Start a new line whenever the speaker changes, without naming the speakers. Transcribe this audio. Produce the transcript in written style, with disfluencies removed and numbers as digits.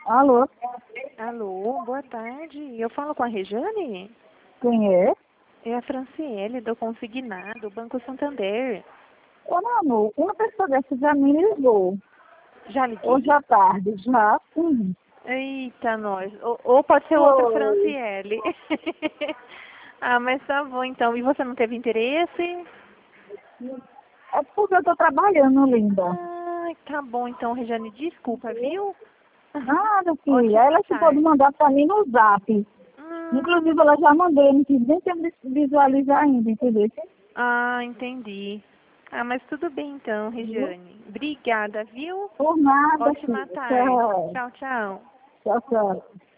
Alô,
Alô, boa tarde. Eu falo com a Rejane?
quem é?
É a Franciele, do Consignado, Banco Santander.
Ô, meu amor, uma pessoa dessa já me ligou.
Já liguei?
Hoje à tarde, já? Sim.
Eita, nós. Ou pode ser outra
Oi.
Franciele. Ah, mas tá bom então. E você não teve interesse?
É porque eu tô trabalhando, linda.
Ai, tá bom então, Rejane. Desculpa, viu?
Nada, filha.
Ótima
Ela que pode
tarde.
mandar pra mim no zap.
Hum,
Inclusive, ela já mandou, não quis nem tempo de visualizar ainda, entendeu?
entendi. Ah, mas tudo bem então, Rejane. Obrigada, viu?
Por nada,
Ótima
filha.
tarde.
Tchau.
Tchau, tchau.
Tchau, tchau.